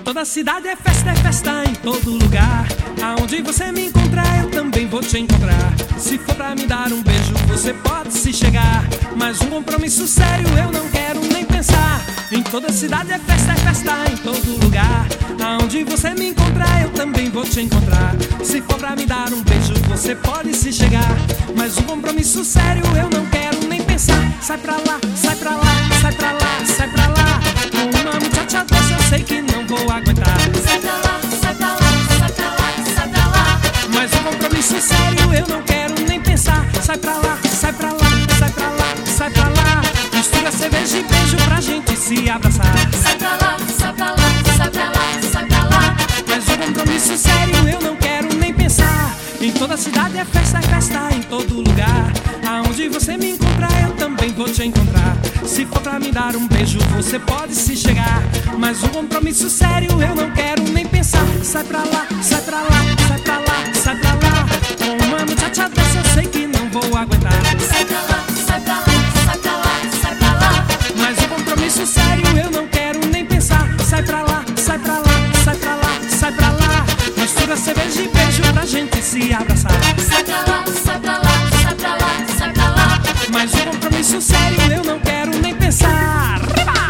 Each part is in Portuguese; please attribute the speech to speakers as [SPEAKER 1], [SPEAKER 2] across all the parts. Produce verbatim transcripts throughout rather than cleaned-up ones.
[SPEAKER 1] toda cidade é festa, é festa em todo lugar. Aonde você me encontrar, eu também vou te encontrar. Se for pra me dar um beijo, você pode se chegar. Mas um compromisso sério eu não quero nem pensar. Em toda cidade é festa, é festa em todo lugar. Aonde você me encontrar, eu também vou te encontrar. Se for pra me dar um beijo, você pode se chegar. Mas um compromisso sério eu não quero nem pensar. Sai pra lá, sai pra lá, sai pra lá, sai pra lá. Com uma muchacha dessa eu sei que não vou aguentar.
[SPEAKER 2] Sai pra lá, sai pra lá, sai pra lá, sai pra lá.
[SPEAKER 1] Mas um compromisso sério eu não quero nem pensar. Sai pra lá, sai pra lá, sai pra lá, sai pra lá. Mistura cerveja e beijo pra gente se abraçar.
[SPEAKER 2] Sai pra lá, sai pra lá, sai pra lá, sai pra lá.
[SPEAKER 1] Mas um compromisso sério eu não quero nem pensar. Em toda cidade é festa, é festa em todo lugar. Aonde você me encontrar, eu também vou te encontrar. Se for pra me dar um beijo, você pode se chegar. Mas um compromisso sério eu não quero nem pensar. Sai pra lá, sai pra lá, sai pra lá, sai pra lá. Com uma muchacha dessa eu sei que não vou aguentar.
[SPEAKER 2] Sai pra lá, sai pra lá, sai pra lá, sai pra lá.
[SPEAKER 1] Mas um compromisso sério eu não quero nem pensar. Sai pra lá, sai pra lá, sai pra lá, sai pra lá. Mistura cerveja e beijo pra gente se abraçar.
[SPEAKER 2] Sai pra lá, sai pra lá, sai pra lá, sai pra lá.
[SPEAKER 1] Mas um compromisso sério eu não quero nem pensar.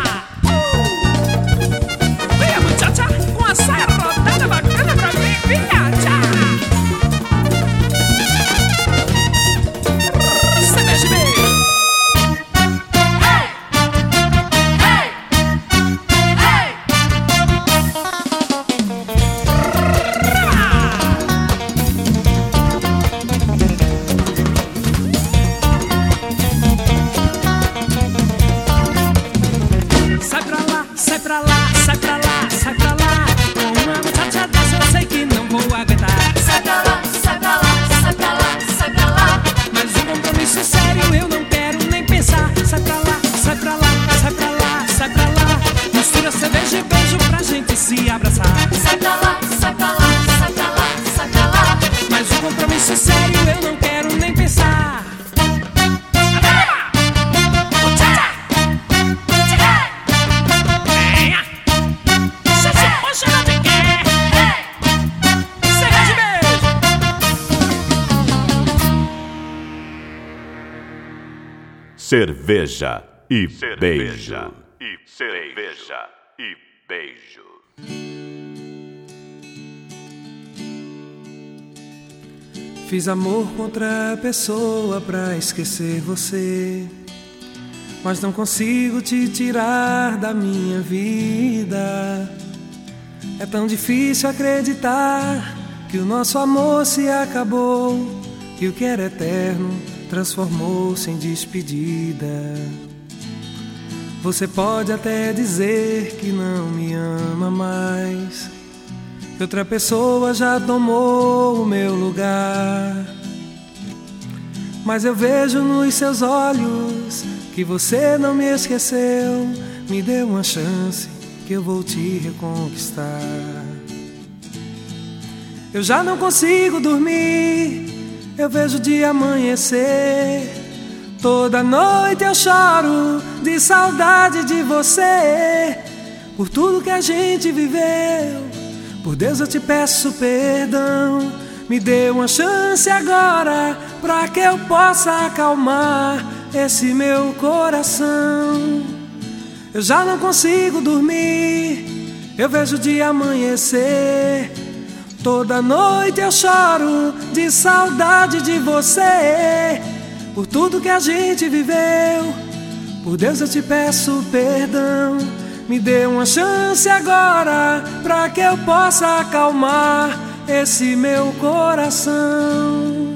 [SPEAKER 1] Vem a muchacha com a saia rodada bacana pra mim, viaja. Cerveja e beijo. Sai pra lá, sai pra lá, sai pra lá, sai pra lá. Com uma muchacha dessa eu sei que não vou aguentar.
[SPEAKER 2] Sai pra lá, sai pra lá, sai pra lá, sai pra lá.
[SPEAKER 1] Mas um compromisso sério eu não quero nem pensar. Sai pra lá, sai pra lá, sai pra lá, sai pra lá. Mistura cerveja e beijo pra gente se abraçar.
[SPEAKER 2] Sai pra lá, sai pra lá, sai pra lá, sai pra lá.
[SPEAKER 1] Mas um compromisso sério eu não quero nem pensar.
[SPEAKER 3] Cerveja e beijo. E cerveja e beijo.
[SPEAKER 1] Fiz amor com outra pessoa pra esquecer você, mas não consigo te tirar da minha vida. É tão difícil acreditar que o nosso amor se acabou, que o que era eterno transformou-se em despedida. Você pode até dizer que não me ama mais, que outra pessoa já tomou o meu lugar. Mas eu vejo nos seus olhos que você não me esqueceu. Me dê uma chance que eu vou te reconquistar. Eu já não consigo dormir, eu vejo o dia amanhecer. Toda noite eu choro de saudade de você. Por tudo que a gente viveu, por Deus eu te peço perdão. Me dê uma chance agora pra que eu possa acalmar esse meu coração. Eu já não consigo dormir, eu vejo o dia amanhecer. Toda noite eu choro de saudade de você. Por tudo que a gente viveu, por Deus eu te peço perdão. Me dê uma chance agora pra que eu possa acalmar esse meu coração.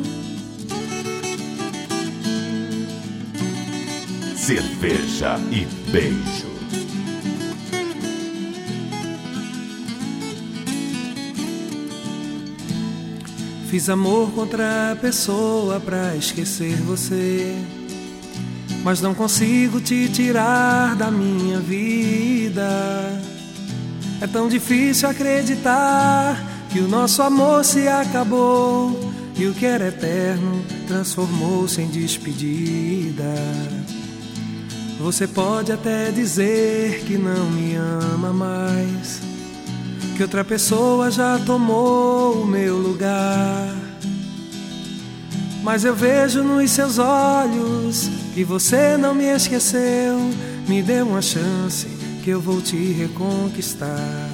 [SPEAKER 3] Cerveja e beijo.
[SPEAKER 1] Fiz amor com outra pessoa pra esquecer você, mas não consigo te tirar da minha vida. É tão difícil acreditar que o nosso amor se acabou, e o que era eterno transformou-se em despedida. Você pode até dizer que não me ama mais, que outra pessoa já tomou o meu lugar. Mas eu vejo nos seus olhos que você não me esqueceu. Me dê uma chance que eu vou te reconquistar.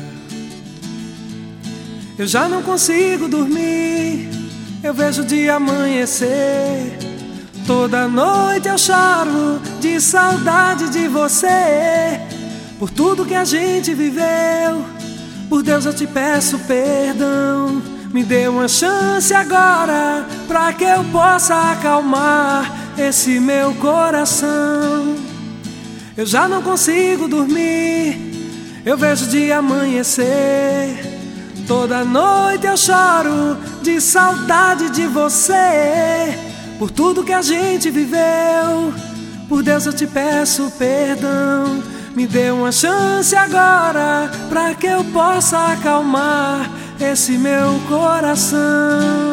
[SPEAKER 1] Eu já não consigo dormir, eu vejo o dia amanhecer. Toda noite eu choro de saudade de você. Por tudo que a gente viveu, por Deus eu te peço perdão. Me dê uma chance agora, pra que eu possa acalmar esse meu coração. Eu já não consigo dormir, eu vejo o dia amanhecer. Toda noite eu choro de saudade de você. Por tudo que a gente viveu, por Deus eu te peço perdão. Me dê uma chance agora, pra que eu possa acalmar esse meu coração.